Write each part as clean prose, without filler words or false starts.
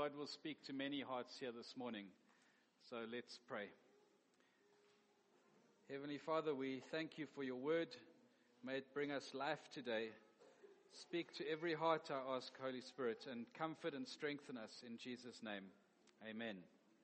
God will speak to many hearts here this morning. So let's pray. Heavenly Father, we thank you for your word. May it bring us life today. Speak to every heart, I ask, Holy Spirit, and comfort and strengthen us in Jesus' name. Amen.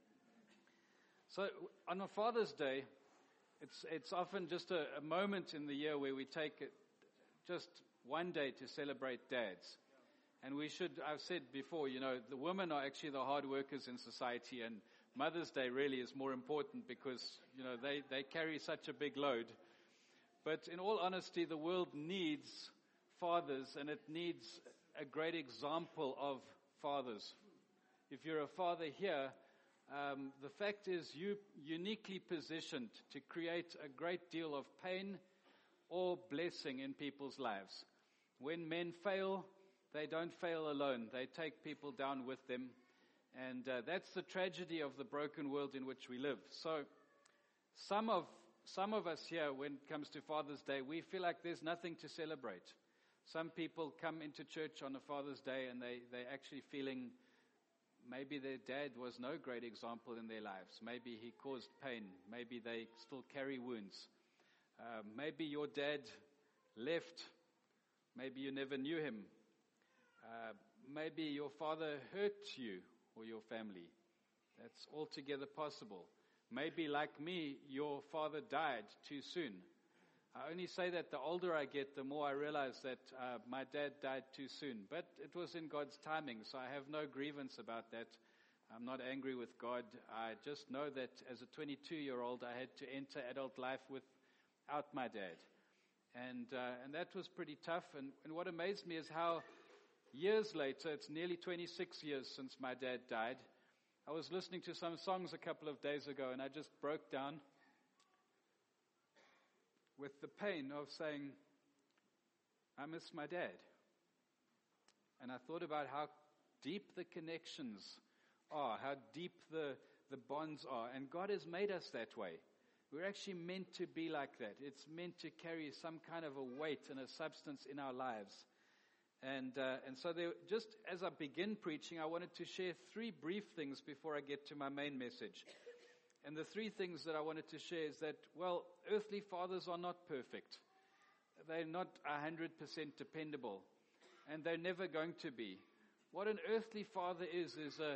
So on a Father's Day, it's often just a moment in the year where we take it just one day to celebrate dads. And we should, I've said before, the women are actually the hard workers in society, and Mother's Day really is more important because, they carry such a big load. But in all honesty, the world needs fathers, and it needs a great example of fathers. If you're a father here, the fact is you're uniquely positioned to create a great deal of pain or blessing in people's lives. When men fail, they don't fail alone. They take people down with them. And that's the tragedy of the broken world in which we live. So some of us here, when it comes to Father's Day, we feel like there's nothing to celebrate. Some people come into church on a Father's Day and they're actually feeling maybe their dad was no great example in their lives. Maybe he caused pain. Maybe they still carry wounds. Maybe your dad left. Maybe you never knew him. Maybe your father hurt you or your family. That's altogether possible. Maybe, like me, your father died too soon. I only say that the older I get, the more I realize that my dad died too soon. But it was in God's timing, so I have no grievance about that. I'm not angry with God. I just know that as a 22-year-old, I had to enter adult life without my dad. And that was pretty tough. And what amazed me is how years later, it's nearly 26 years since my dad died, I was listening to some songs a couple of days ago, and I just broke down with the pain of saying, I miss my dad. And I thought about how deep the connections are, how deep the bonds are. And God has made us that way. We're actually meant to be like that. It's meant to carry some kind of a weight and a substance in our lives. And so just as I begin preaching, I wanted to share three brief things before I get to my main message. And the three things that I wanted to share is that, earthly fathers are not perfect. They're not 100% dependable. And they're never going to be. What an earthly father is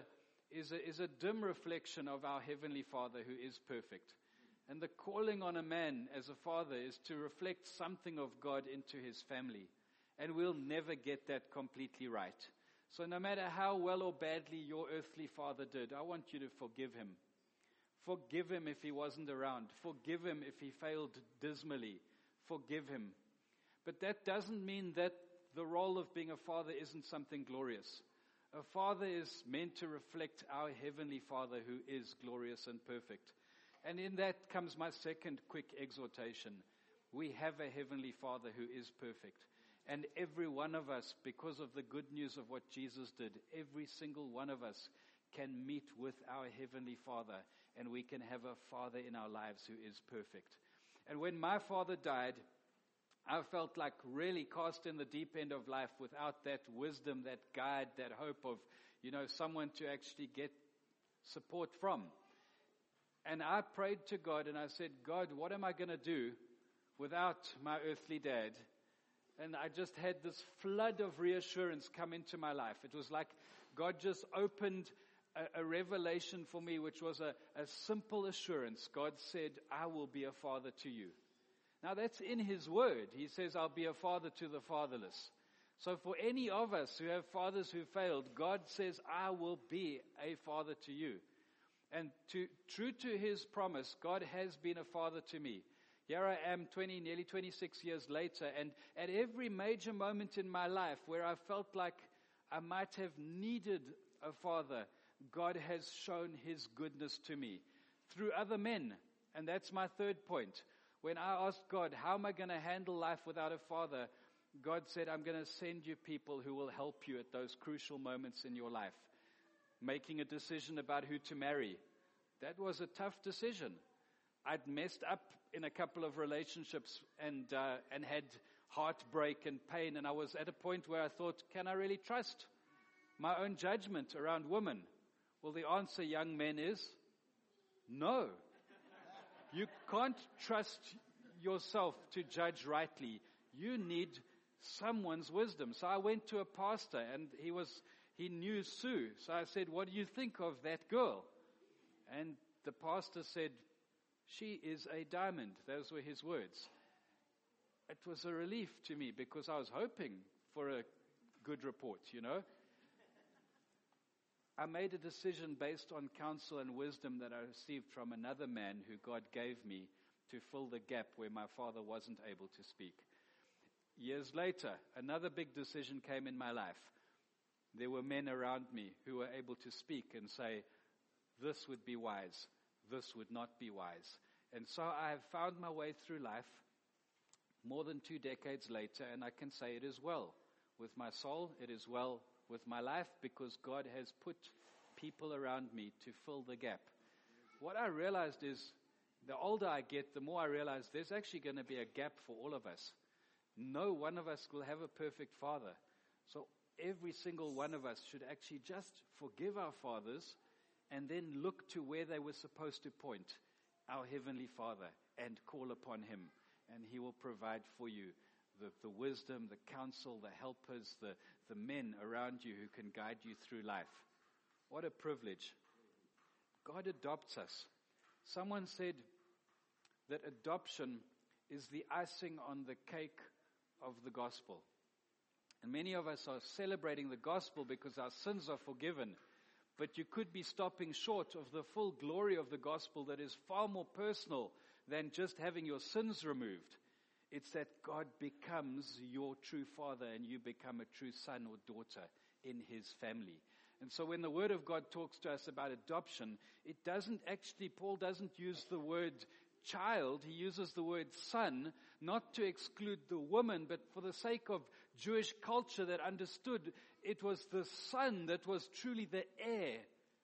a dim reflection of our heavenly Father who is perfect. And the calling on a man as a father is to reflect something of God into his family. And we'll never get that completely right. So no matter how well or badly your earthly father did, I want you to forgive him. Forgive him if he wasn't around. Forgive him if he failed dismally. Forgive him. But that doesn't mean that the role of being a father isn't something glorious. A father is meant to reflect our heavenly Father who is glorious and perfect. And in that comes my second quick exhortation. We have a heavenly Father who is perfect. And every one of us, because of the good news of what Jesus did, every single one of us can meet with our heavenly Father, and we can have a Father in our lives who is perfect. And when my father died, I felt like really cast in the deep end of life without that wisdom, that guide, that hope of, someone to actually get support from. And I prayed to God and I said, God, what am I going to do without my earthly dad? And I just had this flood of reassurance come into my life. It was like God just opened a revelation for me, which was a simple assurance. God said, I will be a father to you. Now that's in His Word. He says, I'll be a father to the fatherless. So for any of us who have fathers who failed, God says, I will be a father to you. And true to His promise, God has been a father to me. Here I am nearly 26 years later, and at every major moment in my life where I felt like I might have needed a father, God has shown His goodness to me through other men. And that's my third point. When I asked God, how am I going to handle life without a father? God said, I'm going to send you people who will help you at those crucial moments in your life. Making a decision about who to marry. That was a tough decision. I'd messed up in a couple of relationships and had heartbreak and pain. And I was at a point where I thought, can I really trust my own judgment around women? Well, the answer, young men, is no. You can't trust yourself to judge rightly. You need someone's wisdom. So I went to a pastor, and he knew Sue. So I said, what do you think of that girl? And the pastor said, she is a diamond. Those were his words. It was a relief to me because I was hoping for a good report, I made a decision based on counsel and wisdom that I received from another man who God gave me to fill the gap where my father wasn't able to speak. Years later, another big decision came in my life. There were men around me who were able to speak and say, this would be wise, this would not be wise. And so I have found my way through life more than 2 decades later, and I can say it is well with my soul, it is well with my life, because God has put people around me to fill the gap. What I realized is, the older I get, the more I realize there's actually going to be a gap for all of us. No one of us will have a perfect father. So every single one of us should actually just forgive our fathers and then look to where they were supposed to point, our Heavenly Father, and call upon Him. And He will provide for you the wisdom, the counsel, the helpers, the men around you who can guide you through life. What a privilege. God adopts us. Someone said that adoption is the icing on the cake of the gospel. And many of us are celebrating the gospel because our sins are forgiven. But you could be stopping short of the full glory of the gospel that is far more personal than just having your sins removed. It's that God becomes your true father and you become a true son or daughter in His family. And so when the Word of God talks to us about adoption, Paul doesn't use the word child, he uses the word son, not to exclude the woman, but for the sake of Jewish culture that understood it was the son that was truly the heir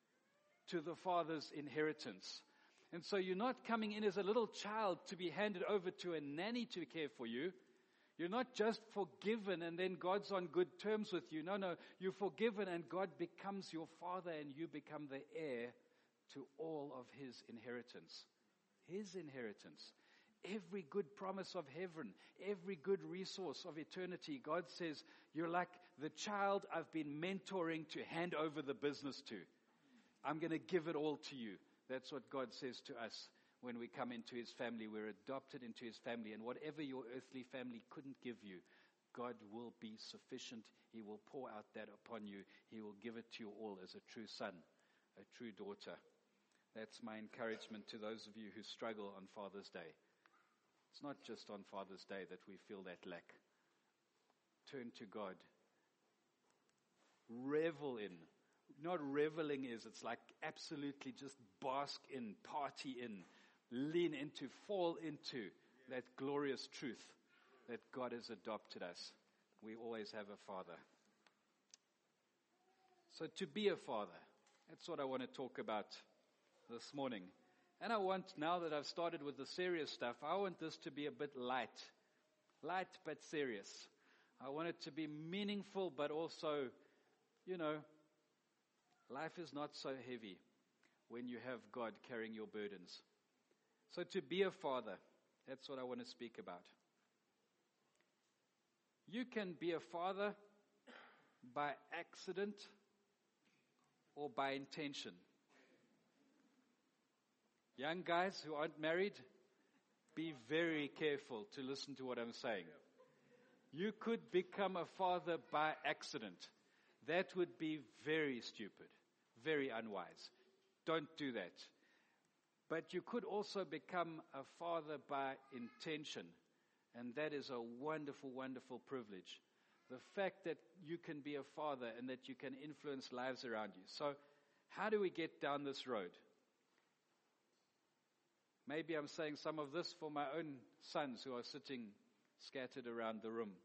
to the father's inheritance. And so you're not coming in as a little child to be handed over to a nanny to care for you. You're not just forgiven and then God's on good terms with you. No, you're forgiven and God becomes your father and you become the heir to all of His inheritance. His inheritance. Every good promise of heaven, every good resource of eternity, God says, you're like the child I've been mentoring to hand over the business to. I'm going to give it all to you. That's what God says to us when we come into His family. We're adopted into His family, and whatever your earthly family couldn't give you, God will be sufficient. He will pour out that upon you. He will give it to you all as a true son, a true daughter. That's my encouragement to those of you who struggle on Father's Day. It's not just on Father's Day that we feel that lack. Turn to God. Revel in. Not reveling it's like absolutely just bask in, party in, lean into, fall into that glorious truth that God has adopted us. We always have a father. So to be a father, that's what I want to talk about this morning. And I want, now that I've started with the serious stuff, I want this to be a bit light but serious. I want it to be meaningful, but also, life is not so heavy when you have God carrying your burdens. So to be a father, that's what I want to speak about. You can be a father by accident or by intention. Young guys who aren't married, be very careful to listen to what I'm saying. You could become a father by accident. That would be very stupid, very unwise. Don't do that. But you could also become a father by intention. And that is a wonderful, wonderful privilege. The fact that you can be a father and that you can influence lives around you. So how do we get down this road? Maybe I'm saying some of this for my own sons who are sitting scattered around the room.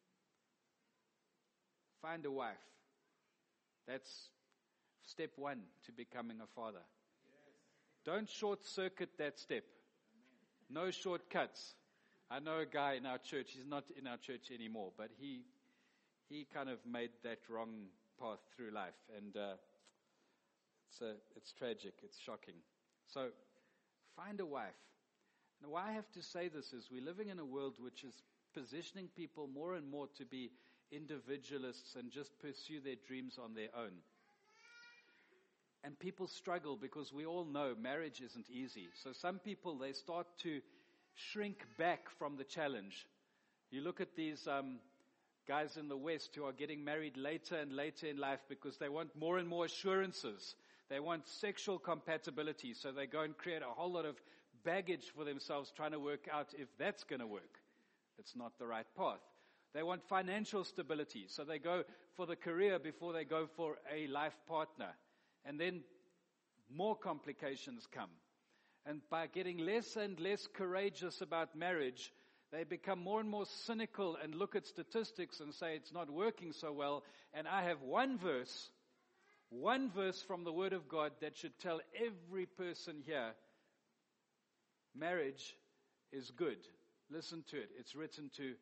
Find a wife. That's step one to becoming a father. Yes. Don't short circuit that step. Amen. No shortcuts. I know a guy in our church, he's not in our church anymore, but he kind of made that wrong path through life. And It's tragic. It's shocking. So find a wife. Now, why I have to say this is we're living in a world which is positioning people more and more to be individualists and just pursue their dreams on their own. And people struggle because we all know marriage isn't easy. So some people, they start to shrink back from the challenge. You look at these guys in the West who are getting married later and later in life because they want more and more assurances. They want sexual compatibility, so they go and create a whole lot of baggage for themselves trying to work out if that's going to work. It's not the right path. They want financial stability, so they go for the career before they go for a life partner. And then more complications come. And by getting less and less courageous about marriage, they become more and more cynical and look at statistics and say it's not working so well. And I have one verse from the Word of God that should tell every person here, marriage is good. Listen to it. It's written to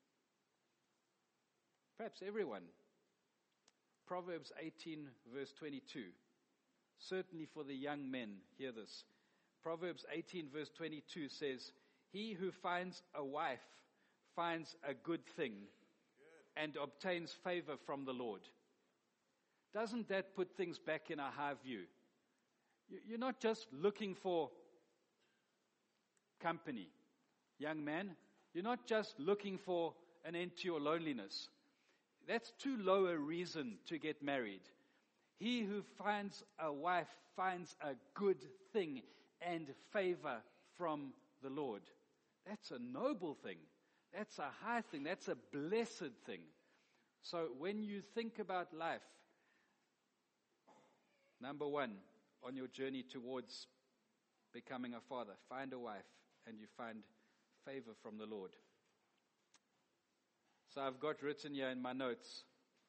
perhaps everyone. Proverbs 18 verse 22. Certainly for the young men, hear this. Proverbs 18 verse 22 says, he who finds a wife finds a good thing and obtains favor from the Lord. Doesn't that put things back in a high view? You're not just looking for company, young man. You're not just looking for an end to your loneliness. That's too low a reason to get married. He who finds a wife finds a good thing and favor from the Lord. That's a noble thing. That's a high thing. That's a blessed thing. So when you think about life, number one, on your journey towards becoming a father, find a wife and you find favor from the Lord. So I've got written here in my notes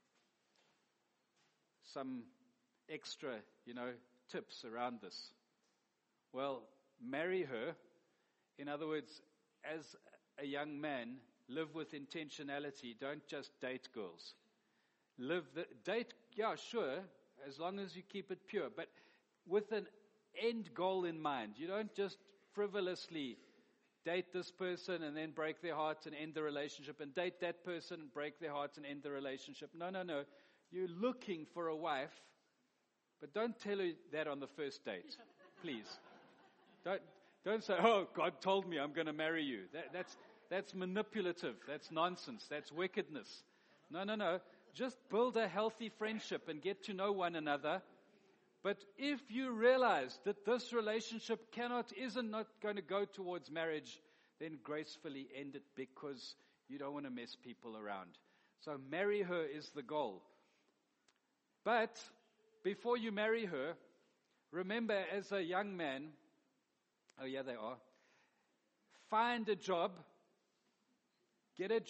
some extra, tips around this. Well, marry her. In other words, as a young man, live with intentionality. Don't just date girls. Date, yeah, sure, as long as you keep it pure, but with an end goal in mind. You don't just frivolously date this person and then break their heart and end the relationship, and date that person and break their heart and end the relationship. No. You're looking for a wife, but don't tell her that on the first date, please. Don't say, oh, God told me I'm going to marry you. That's manipulative. That's nonsense. That's wickedness. No. Just build a healthy friendship and get to know one another. But if you realize that this relationship isn't not going to go towards marriage, then gracefully end it because you don't want to mess people around. So marry her is the goal. But before you marry her, remember as a young man, oh yeah, they are, find a job, get a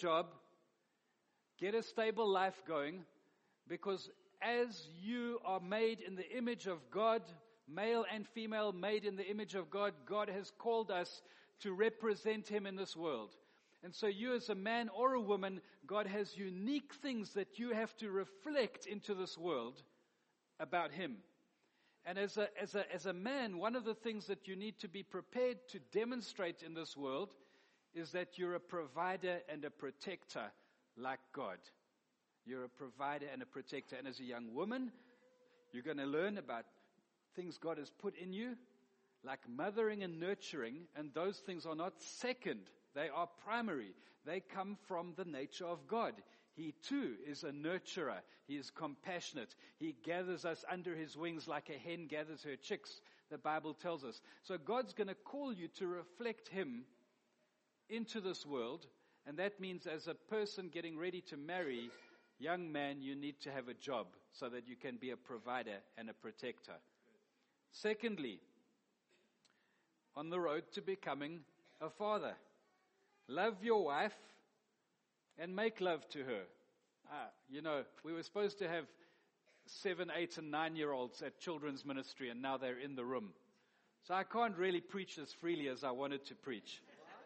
stable life going, because as you are made in the image of God, male and female made in the image of God, God has called us to represent Him in this world. And so you as a man or a woman, God has unique things that you have to reflect into this world about Him. And as a man, one of the things that you need to be prepared to demonstrate in this world is that you're a provider and a protector like God. You're a provider and a protector. And as a young woman, you're going to learn about things God has put in you, like mothering and nurturing, and those things are not second. They are primary. They come from the nature of God. He too is a nurturer. He is compassionate. He gathers us under His wings like a hen gathers her chicks, the Bible tells us. So God's going to call you to reflect Him into this world, and that means as a person getting ready to marry, young man, you need to have a job so that you can be a provider and a protector. Secondly, on the road to becoming a father, love your wife and make love to her. We were supposed to have 7, 8, and 9-year-olds at children's ministry, and now they're in the room. So I can't really preach as freely as I wanted to preach.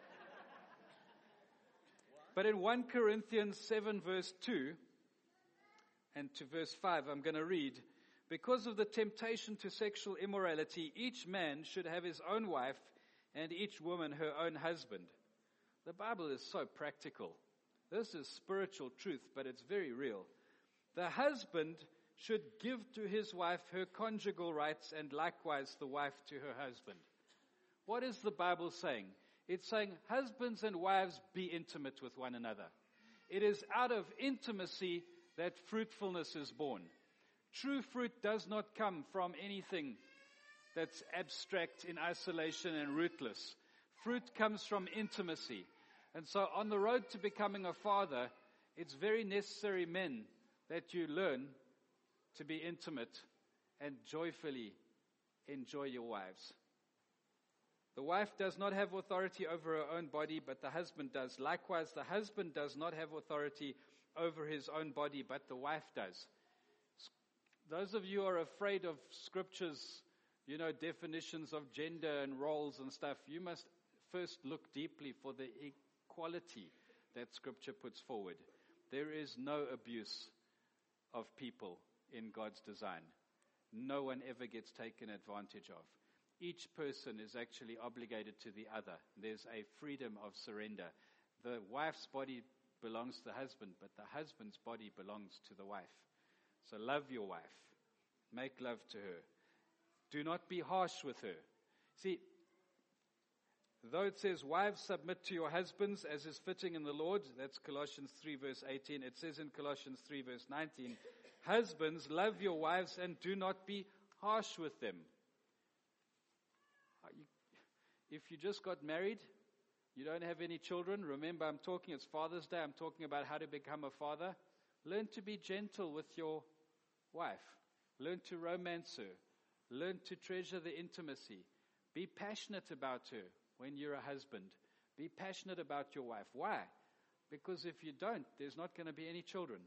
But in 1 Corinthians 7 verse 2 and to verse 5, I'm going to read, Because of the temptation to sexual immorality, each man should have his own wife and each woman her own husband. The Bible is so practical. This is spiritual truth, but it's very real. The husband should give to his wife her conjugal rights, and likewise the wife to her husband. What is the Bible saying? It's saying, husbands and wives, be intimate with one another. It is out of intimacy that fruitfulness is born. True fruit does not come from anything that's abstract in isolation and rootless. Fruit comes from intimacy. And so on the road to becoming a father, it's very necessary, men, that you learn to be intimate and joyfully enjoy your wives. The wife does not have authority over her own body, but the husband does. Likewise, the husband does not have authority over his own body, but the wife does. Those of you who are afraid of scriptures, definitions of gender and roles and stuff, you must first look deeply for the equality that scripture puts forward. There is no abuse of people in God's design. No one ever gets taken advantage of. Each person is actually obligated to the other. There's a freedom of surrender. The wife's body belongs to the husband, but the husband's body belongs to the wife. So love your wife. Make love to her. Do not be harsh with her. See, though it says, wives, submit to your husbands as is fitting in the Lord, that's Colossians 3 verse 18. It says in Colossians 3 verse 19, husbands, love your wives and do not be harsh with them. If you just got married, you don't have any children, remember it's Father's Day, I'm talking about how to become a father. Learn to be gentle with your wife. Learn to romance her. Learn to treasure the intimacy. Be passionate about her when you're a husband. Be passionate about your wife. Why? Because if you don't, there's not going to be any children.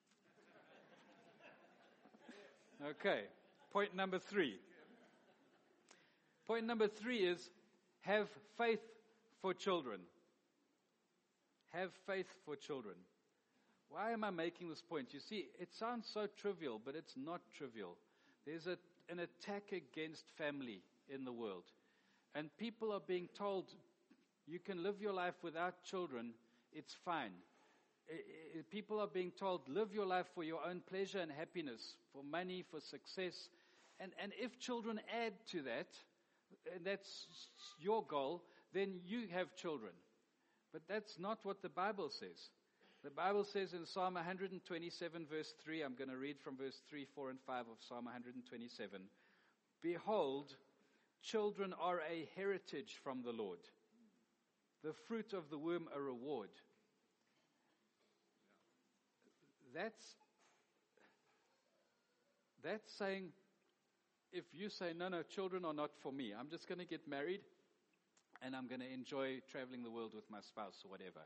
Okay, point number 3. Point number 3 is have faith for children. Have faith for children. Why am I making this point? You see, it sounds so trivial, but it's not trivial. There's an attack against family in the world. And people are being told, you can live your life without children, it's fine. People are being told, live your life for your own pleasure and happiness, for money, for success. And if children add to that, and that's your goal, then you have children. But that's not what the Bible says. The Bible says in Psalm 127 verse 3, I'm going to read from verse 3, 4, and 5 of Psalm 127. Behold, children are a heritage from the Lord, the fruit of the womb a reward. That's saying, if you say, no, children are not for me, I'm just going to get married and I'm going to enjoy traveling the world with my spouse or whatever.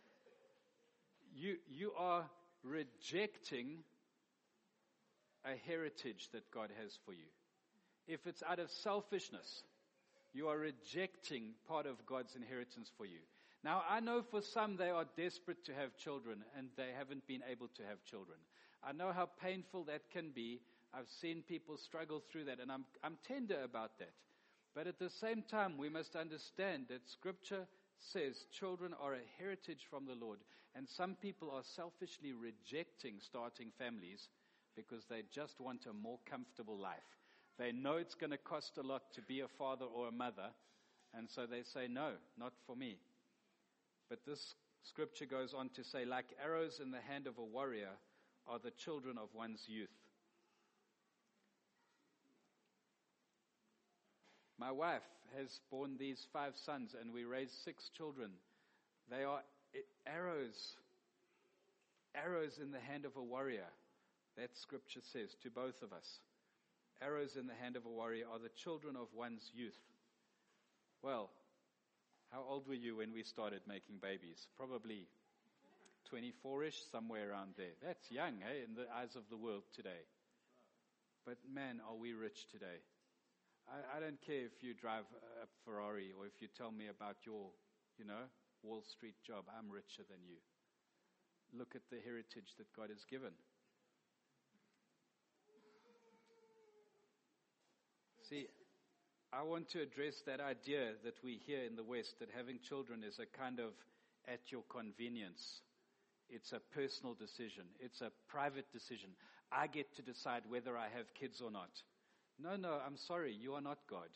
You are rejecting a heritage that God has for you. If it's out of selfishness, you are rejecting part of God's inheritance for you. Now, I know for some they are desperate to have children and they haven't been able to have children. I know how painful that can be. I've seen people struggle through that, and I'm tender about that. But at the same time, we must understand that Scripture says children are a heritage from the Lord, and some people are selfishly rejecting starting families because they just want a more comfortable life. They know it's going to cost a lot to be a father or a mother, and so they say, no, not for me. But this Scripture goes on to say, like arrows in the hand of a warrior are the children of one's youth. My wife has borne these 5 sons, and we raised 6 children. They are arrows in the hand of a warrior. That Scripture says to both of us. Arrows in the hand of a warrior are the children of one's youth. Well, how old were you when we started making babies? Probably 24-ish, somewhere around there. That's young, hey, in the eyes of the world today. But man, are we rich today. I don't care if you drive a Ferrari or if you tell me about your, Wall Street job. I'm richer than you. Look at the heritage that God has given. See, I want to address that idea that we hear in the West that having children is a kind of at your convenience. It's a personal decision. It's a private decision. I get to decide whether I have kids or not. No, I'm sorry, you are not God.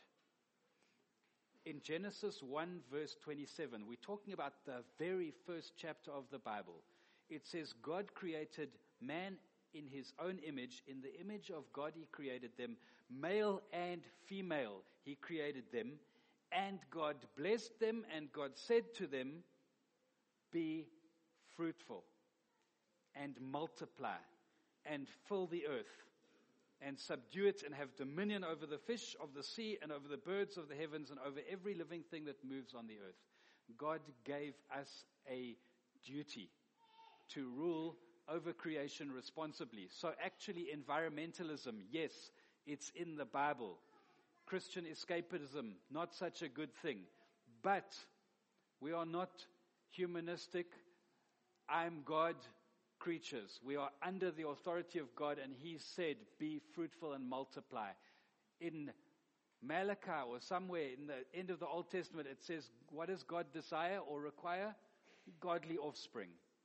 In Genesis 1 verse 27, we're talking about the very first chapter of the Bible. It says, God created man in his own image. In the image of God he created them. Male and female he created them. And God blessed them, and God said to them, be fruitful and multiply and fill the earth and subdue it and have dominion over the fish of the sea and over the birds of the heavens and over every living thing that moves on the earth. God gave us a duty to rule over creation responsibly. So actually environmentalism, yes, it's in the Bible. Christian escapism, not such a good thing. But we are not humanistic, I'm God creatures. We are under the authority of God, and He said, be fruitful and multiply. In Malachi or somewhere in the end of the Old Testament, it says, what does God desire or require? Godly offspring.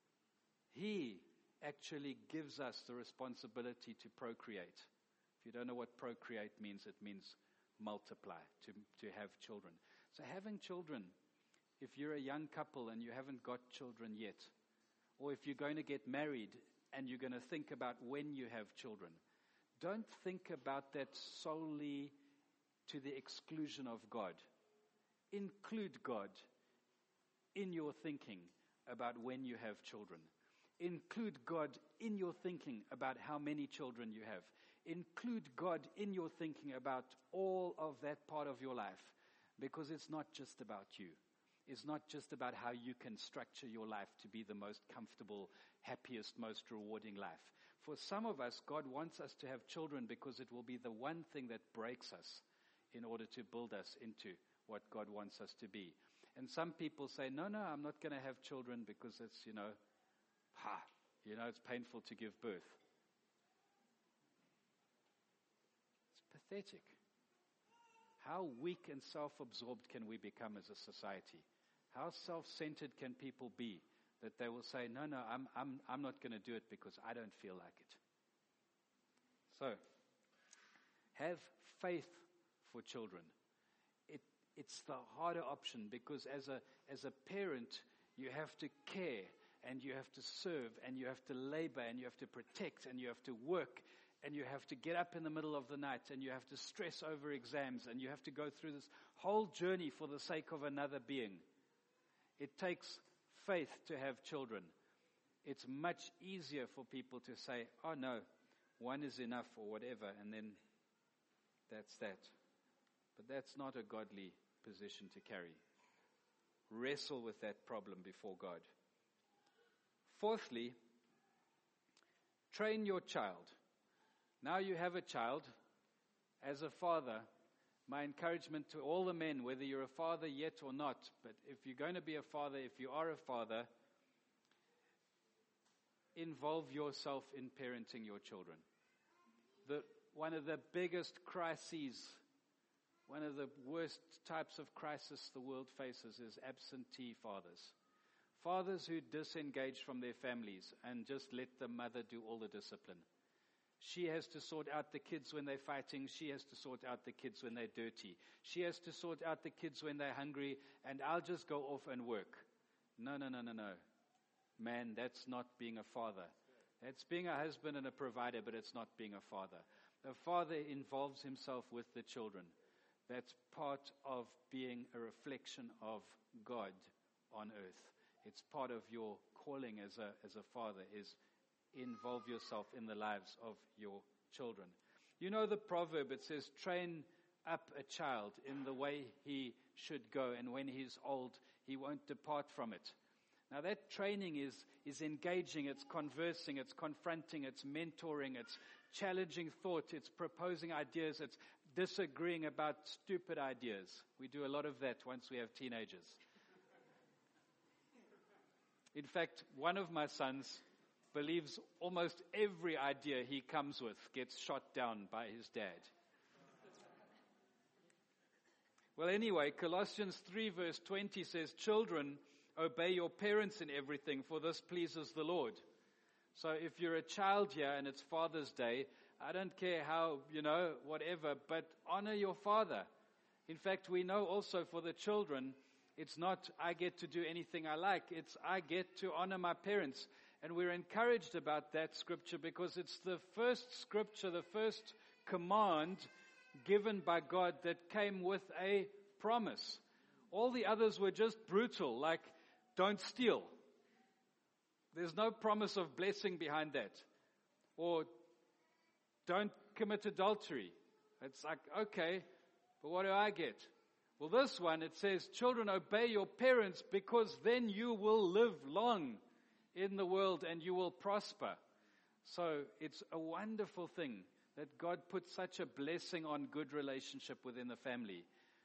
He actually gives us the responsibility to procreate. If you don't know what procreate means, it means multiply, to have children. So having children, if you're a young couple and you haven't got children yet, or if you're going to get married and you're going to think about when you have children, don't think about that solely to the exclusion of God. Include God in your thinking about when you have children. Include God in your thinking about how many children you have. Include God in your thinking about all of that part of your life, because it's not just about you. It's not just about how you can structure your life to be the most comfortable, happiest, most rewarding life. For some of us, God wants us to have children because it will be the one thing that breaks us in order to build us into what God wants us to be. And some people say, no, I'm not going to have children because it's, it's painful to give birth. It's pathetic. How weak and self-absorbed can we become as a society? How self-centered can people be that they will say, no, I'm not going to do it because I don't feel like it. So, have faith for children. It's the harder option because as a parent, you have to care and you have to serve and you have to labor and you have to protect and you have to work and you have to get up in the middle of the night and you have to stress over exams and you have to go through this whole journey for the sake of another being. It takes faith to have children. It's much easier for people to say, oh no, one is enough or whatever, and then that's that. But that's not a godly position to carry. Wrestle with that problem before God. Fourthly, train your child. Now you have a child. As a father, my encouragement to all the men, whether you're a father yet or not, but if you're going to be a father, if you are a father, involve yourself in parenting your children. One of the biggest crises, one of the worst types of crisis the world faces is absentee fathers. Fathers who disengage from their families and just let the mother do all the discipline. She has to sort out the kids when they're fighting. She has to sort out the kids when they're dirty. She has to sort out the kids when they're hungry, and I'll just go off and work. No. Man, that's not being a father. That's being a husband and a provider, but it's not being a father. The father involves himself with the children. That's part of being a reflection of God on earth. It's part of your calling as a father is involve yourself in the lives of your children. You know the proverb, it says, train up a child in the way he should go, and when he's old, he won't depart from it. Now that training is engaging, it's conversing, it's confronting, it's mentoring, it's challenging thought, it's proposing ideas, it's disagreeing about stupid ideas. We do a lot of that once we have teenagers. In fact, one of my sons believes almost every idea he comes with gets shot down by his dad. Well, anyway, Colossians 3 verse 20 says, children, obey your parents in everything, for this pleases the Lord. So if you're a child here and it's Father's Day, I don't care how, whatever, but honor your father. In fact, we know also for the children, it's not I get to do anything I like. It's I get to honor my parents. And we're encouraged about that scripture because it's the first scripture, the first command given by God that came with a promise. All the others were just brutal, like don't steal. There's no promise of blessing behind that. Or don't commit adultery. It's like, okay, but what do I get? Well, this one, it says, children, obey your parents because then you will live long in the world and you will prosper. So it's a wonderful thing that God put such a blessing on good relationship within the family.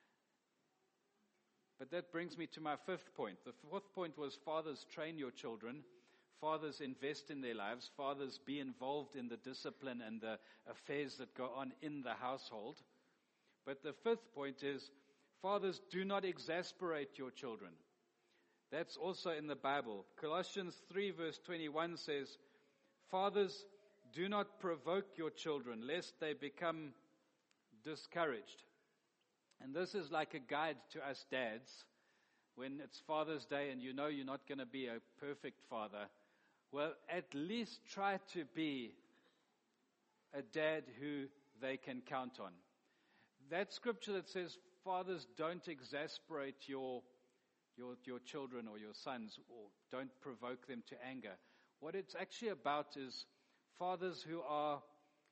But that brings me to my fifth point. The fourth point was fathers, train your children. Fathers, invest in their lives. Fathers, be involved in the discipline and the affairs that go on in the household. But the fifth point is, fathers, do not exasperate your children. That's also in the Bible. Colossians 3 verse 21 says, fathers, do not provoke your children, lest they become discouraged. And this is like a guide to us dads. When it's Father's Day and you know you're not going to be a perfect father, well, at least try to be a dad who they can count on. That scripture that says, fathers, don't exasperate your children or your sons, or don't provoke them to anger. What it's actually about is fathers who are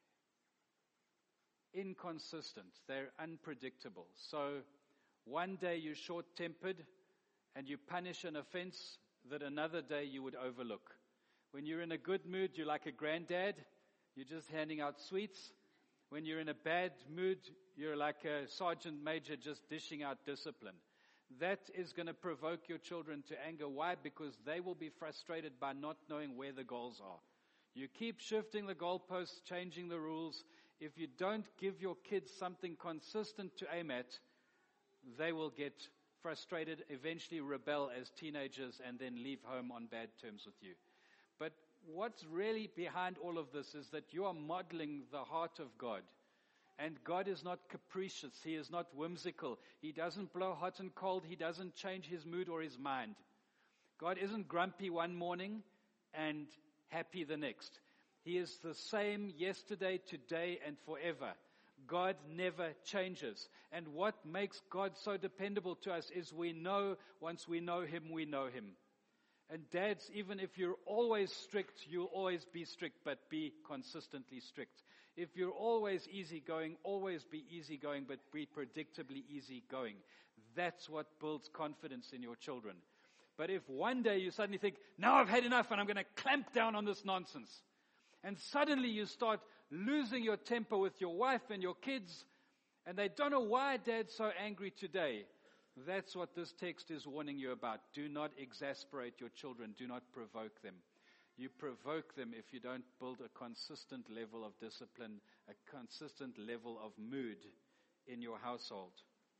inconsistent. They're unpredictable. So one day you're short-tempered and you punish an offense that another day you would overlook. When you're in a good mood, you're like a granddad. You're just handing out sweets. When you're in a bad mood, you're like a sergeant major just dishing out discipline. That is going to provoke your children to anger. Why? Because they will be frustrated by not knowing where the goals are. You keep shifting the goalposts, changing the rules. If you don't give your kids something consistent to aim at, they will get frustrated, eventually rebel as teenagers, and then leave home on bad terms with you. But what's really behind all of this is that you are modeling the heart of God. And God is not capricious. He is not whimsical. He doesn't blow hot and cold. He doesn't change his mood or his mind. God isn't grumpy one morning and happy the next. He is the same yesterday, today, and forever. God never changes. And what makes God so dependable to us is we know, once we know him, we know him. And dads, even if you're always strict, you'll always be strict, but be consistently strict. If you're always easygoing, always be easygoing, but be predictably easygoing. That's what builds confidence in your children. But if one day you suddenly think, now I've had enough and I'm going to clamp down on this nonsense, and suddenly you start losing your temper with your wife and your kids, and they don't know why Dad's so angry today, that's what this text is warning you about. Do not exasperate your children. Do not provoke them. You provoke them if you don't build a consistent level of discipline, a consistent level of mood in your household.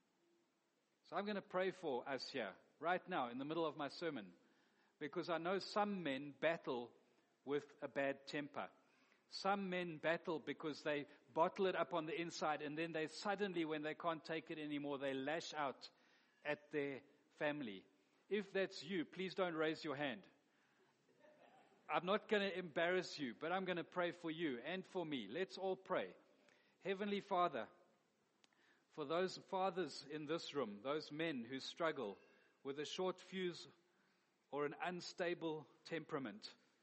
So I'm going to pray for us here, right now, in the middle of my sermon, because I know some men battle with a bad temper. Some men battle because they bottle it up on the inside, and then they suddenly, when they can't take it anymore, they lash out at their family. If that's you, please don't raise your hand. I'm not going to embarrass you, but I'm going to pray for you and for me. Let's all pray. Heavenly Father, for those fathers in this room, those men who struggle with a short fuse or an unstable temperament,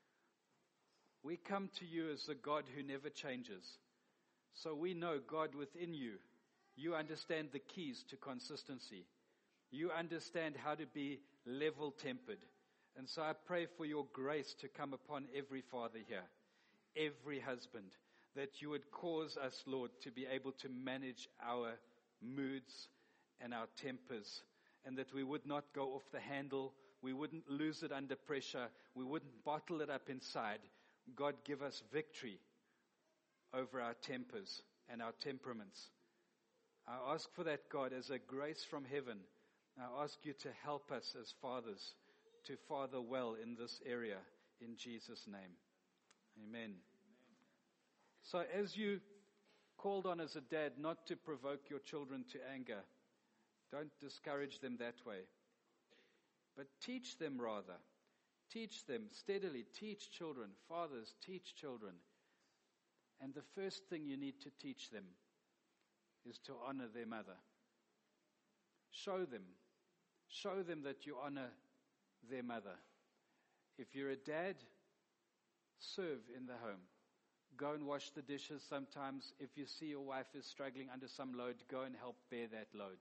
we come to you as the God who never changes. So we know, God, within you, you understand the keys to consistency. You understand how to be level-tempered. And so I pray for your grace to come upon every father here, every husband, that you would cause us, Lord, to be able to manage our moods and our tempers, and that we would not go off the handle, we wouldn't lose it under pressure, we wouldn't bottle it up inside. God, give us victory over our tempers and our temperaments. I ask for that, God, as a grace from heaven. I ask you to help us as fathers to father well in this area, in Jesus' name. Amen. So as you called on as a dad not to provoke your children to anger, don't discourage them that way. But teach them rather. Teach them steadily. Teach children. Fathers, teach children. And the first thing you need to teach them is to honor their mother. Show them that you honor their mother. If you're a dad, serve in the home. Go and wash the dishes sometimes. If you see your wife is struggling under some load, go and help bear that load.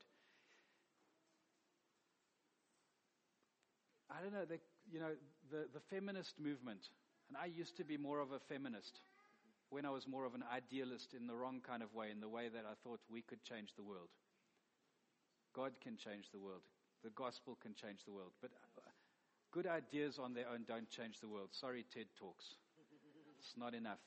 I don't know, the feminist movement, and I used to be more of a feminist when I was more of an idealist in the wrong kind of way, in the way that I thought we could change the world. God can change the world. The gospel can change the world. But good ideas on their own don't change the world. Sorry, TED Talks. It's not enough.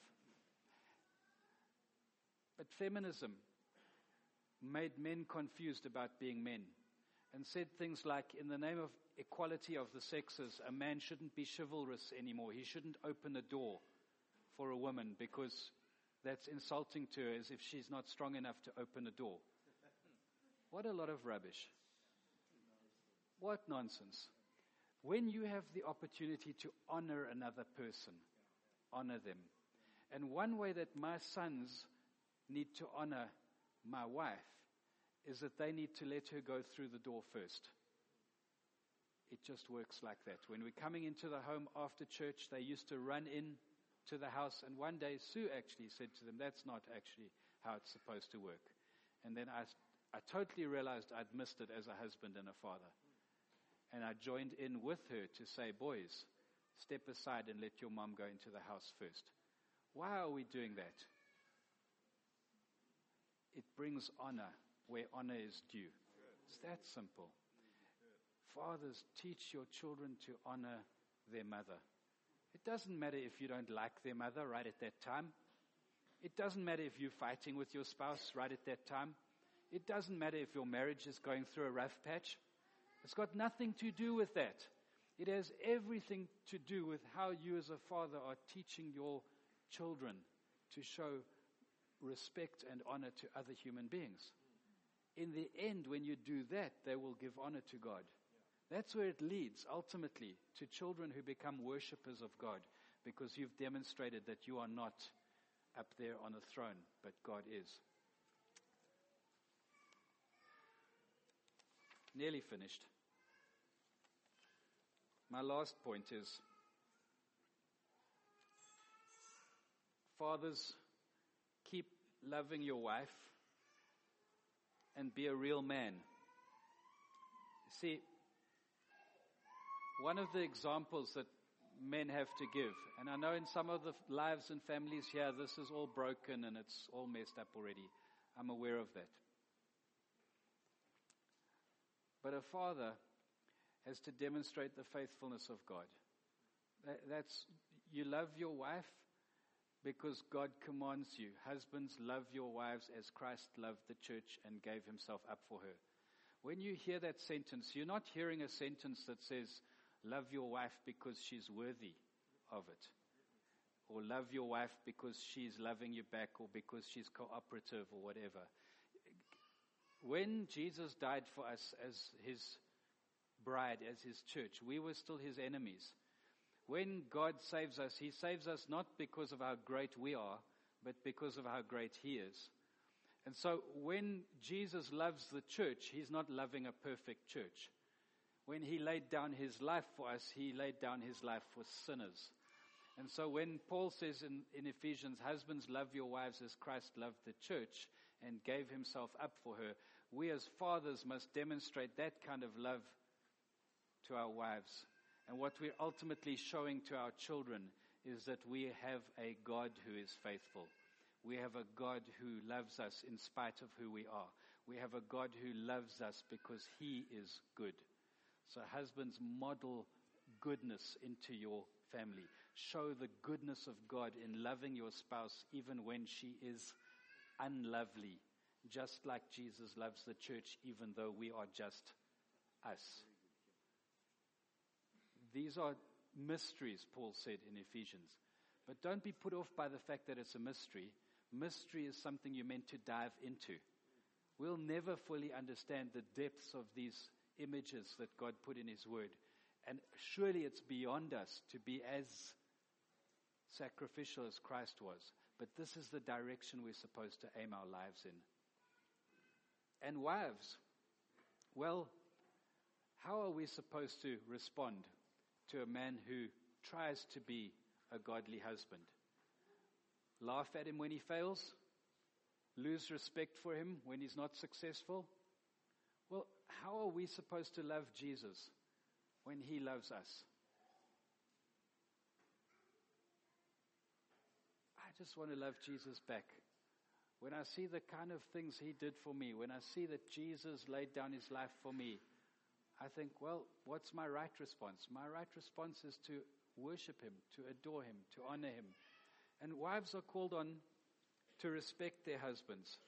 But feminism made men confused about being men and said things like, in the name of equality of the sexes, a man shouldn't be chivalrous anymore. He shouldn't open a door for a woman because that's insulting to her, as if she's not strong enough to open a door. What a lot of rubbish. What nonsense. When you have the opportunity to honor another person, honor them. And one way that my sons need to honor my wife is that they need to let her go through the door first. It just works like that. When we're coming into the home after church, they used to run in to the house, and one day Sue actually said to them, that's not actually how it's supposed to work. And then I totally realized I'd missed it as a husband and a father. And I joined in with her to say, boys, step aside and let your mom go into the house first. Why are we doing that? It brings honor where honor is due. It's that simple. Fathers, teach your children to honor their mother. It doesn't matter if you don't like their mother right at that time. It doesn't matter if you're fighting with your spouse right at that time. It doesn't matter if your marriage is going through a rough patch. It's got nothing to do with that. It has everything to do with how you as a father are teaching your children to show respect and honor to other human beings. In the end, when you do that, they will give honor to God. That's where it leads, ultimately, to children who become worshippers of God, because you've demonstrated that you are not up there on a throne, but God is. Nearly finished. My last point is, fathers, keep loving your wife and be a real man. See, one of the examples that men have to give, and I know in some of the lives and families here, this is all broken and it's all messed up already. I'm aware of that. But a father has to demonstrate the faithfulness of God. You love your wife because God commands you. Husbands, love your wives as Christ loved the church and gave himself up for her. When you hear that sentence, you're not hearing a sentence that says, love your wife because she's worthy of it. Or love your wife because she's loving you back, or because she's cooperative, or whatever. When Jesus died for us as his bride, as his church, we were still his enemies. When God saves us, he saves us not because of how great we are, but because of how great he is. And so when Jesus loves the church, he's not loving a perfect church. When he laid down his life for us, he laid down his life for sinners. And so when Paul says in Ephesians, husbands, love your wives as Christ loved the church and gave himself up for her, we as fathers must demonstrate that kind of love to our wives. And what we're ultimately showing to our children is that we have a God who is faithful. We have a God who loves us in spite of who we are. We have a God who loves us because he is good. So husbands, model goodness into your family. Show the goodness of God in loving your spouse even when she is unlovely. just like Jesus loves the church, even though we are just us. These are mysteries, Paul said in Ephesians. But don't be put off by the fact that it's a mystery. Mystery is something you're meant to dive into. We'll never fully understand the depths of these images that God put in His Word. And surely it's beyond us to be as sacrificial as Christ was. But this is the direction we're supposed to aim our lives in. And wives, well, how are we supposed to respond to a man who tries to be a godly husband? Laugh at him when he fails? Lose respect for him when he's not successful? Well, how are we supposed to love Jesus when He loves us? I just want to love Jesus back. When I see the kind of things He did for me, when I see that Jesus laid down His life for me, I think, well, what's my right response? My right response is to worship Him, to adore Him, to honor Him. And wives are called on to respect their husbands.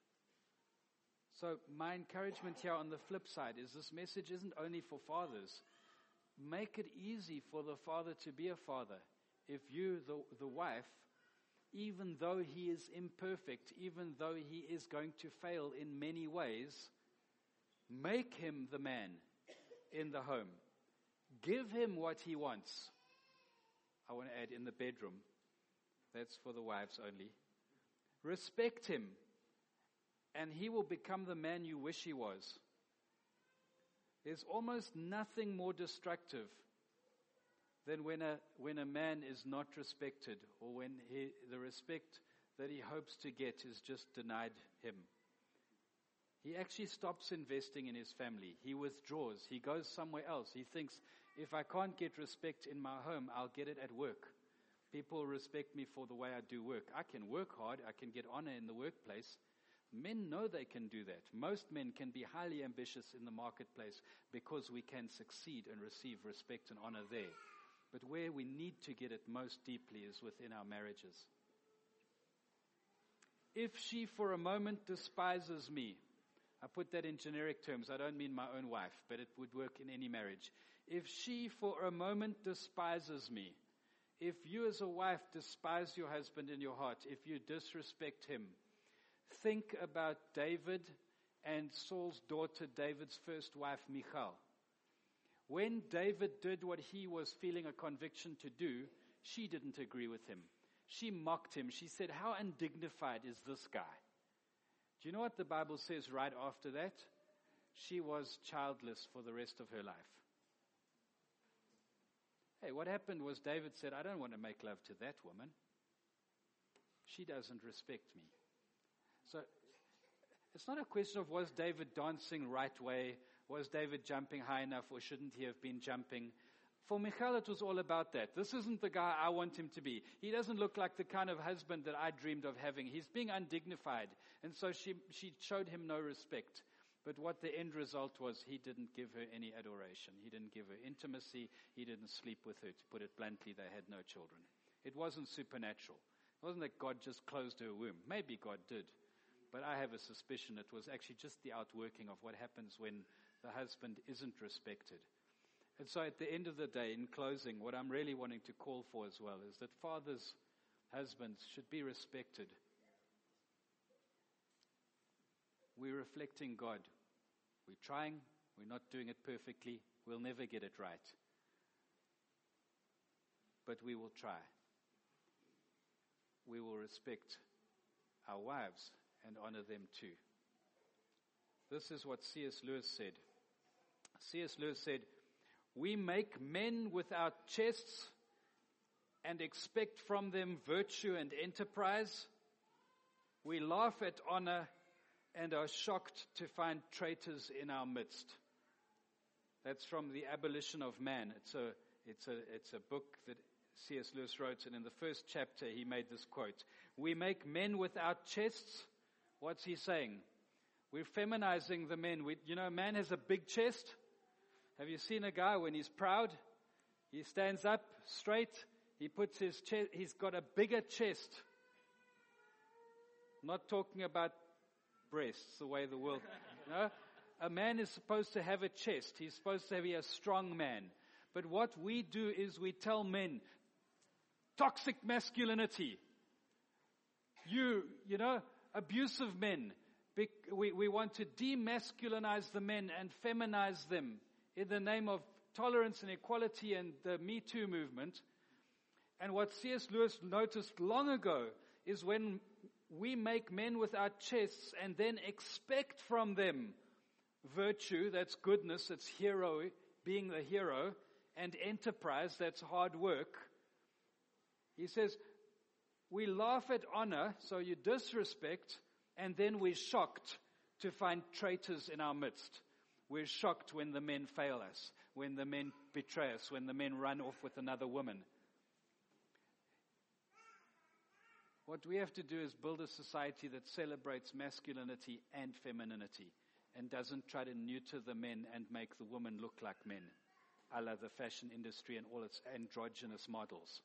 So my encouragement here on the flip side is this message isn't only for fathers. Make it easy for the father to be a father. If you, the wife, even though he is imperfect, even though he is going to fail in many ways, make him the man in the home. Give him what he wants. I want to add in the bedroom. That's for the wives only. Respect him, and he will become the man you wish he was. There's almost nothing more destructive than when a man is not respected, or when the respect that he hopes to get is just denied him. He actually stops investing in his family. He withdraws. He goes somewhere else. He thinks, if I can't get respect in my home, I'll get it at work. People respect me for the way I do work. I can work hard. I can get honor in the workplace. Men know they can do that. Most men can be highly ambitious in the marketplace because we can succeed and receive respect and honor there. But where we need to get it most deeply is within our marriages. If she for a moment despises me, I put that in generic terms. I don't mean my own wife, but it would work in any marriage. If she for a moment despises me, if you as a wife despise your husband in your heart, if you disrespect him, think about David and Saul's daughter, David's first wife, Michal. When David did what he was feeling a conviction to do, she didn't agree with him. She mocked him. She said, how undignified is this guy? Do you know what the Bible says right after that? She was childless for the rest of her life. Hey, what happened was David said, I don't want to make love to that woman. She doesn't respect me. So it's not a question of was David dancing right way, was David jumping high enough, or shouldn't he have been jumping? For Michal, it was all about that. This isn't the guy I want him to be. He doesn't look like the kind of husband that I dreamed of having. He's being undignified. And so she showed him no respect. But what the end result was, he didn't give her any adoration. He didn't give her intimacy. He didn't sleep with her. To put it bluntly, they had no children. It wasn't supernatural. It wasn't that God just closed her womb. Maybe God did. But I have a suspicion it was actually just the outworking of what happens when the husband isn't respected. And so at the end of the day, in closing, what I'm really wanting to call for as well is that fathers, husbands should be respected. We're reflecting God. We're trying. We're not doing it perfectly. We'll never get it right. But we will try. We will respect our wives and honor them too. This is what C.S. Lewis said. C.S. Lewis said, we make men without chests and expect from them virtue and enterprise. We laugh at honor and are shocked to find traitors in our midst. That's from The Abolition of Man. It's a book that C.S. Lewis wrote, and in the first chapter he made this quote. We make men without chests. What's he saying? We're feminizing the men. A man has a big chest. Have you seen a guy when he's proud? He stands up straight. He puts his chest, he's got a bigger chest. Not talking about breasts the way the world, a man is supposed to have a chest. He's supposed to be a strong man. But what we do is we tell men, toxic masculinity. Abusive men. We want to demasculinize the men and feminize them in the name of tolerance and equality and the Me Too movement. And what C.S. Lewis noticed long ago is when we make men without chests and then expect from them virtue, that's goodness, that's hero, being the hero, and enterprise, that's hard work. He says, we laugh at honor, so you disrespect, and then we're shocked to find traitors in our midst. We're shocked when the men fail us, when the men betray us, when the men run off with another woman. What we have to do is build a society that celebrates masculinity and femininity and doesn't try to neuter the men and make the women look like men, a la the fashion industry and all its androgynous models.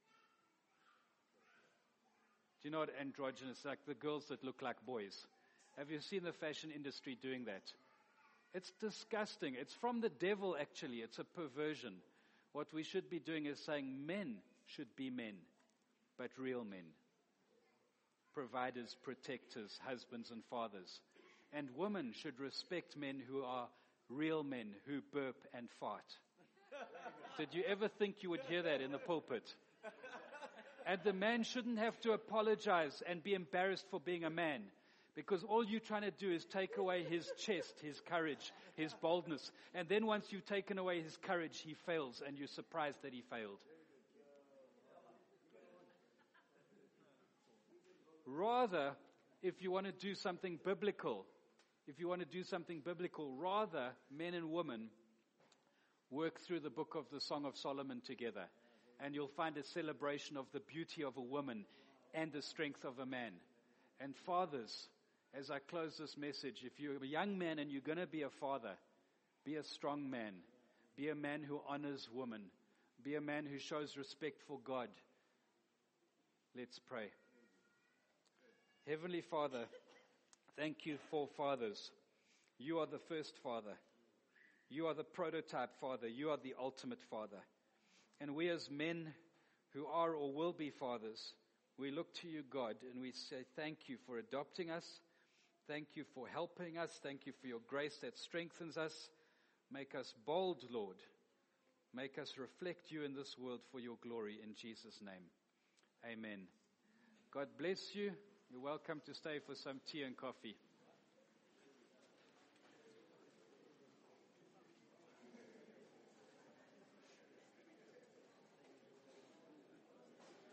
Do you know what androgynous, like the girls that look like boys? Have you seen the fashion industry doing that? It's disgusting. It's from the devil, actually. It's a perversion. What we should be doing is saying men should be men, but real men. Providers, protectors, husbands and fathers. And women should respect men who are real men, who burp and fart. Did you ever think you would hear that in the pulpit? And the man shouldn't have to apologize and be embarrassed for being a man. Because all you're trying to do is take away his chest, his courage, his boldness. And then once you've taken away his courage, he fails and you're surprised that he failed. Rather, if you want to do something biblical, rather men and women work through the book of the Song of Solomon together. And you'll find a celebration of the beauty of a woman and the strength of a man. And fathers, as I close this message, if you're a young man and you're going to be a father, be a strong man. Be a man who honors women. Be a man who shows respect for God. Let's pray. Heavenly Father, thank you for fathers. You are the first father. You are the prototype father. You are the ultimate father. And we as men who are or will be fathers, we look to you, God, and we say thank you for adopting us. Thank you for helping us. Thank you for your grace that strengthens us. Make us bold, Lord. Make us reflect you in this world for your glory in Jesus' name. Amen. God bless you. You're welcome to stay for some tea and coffee.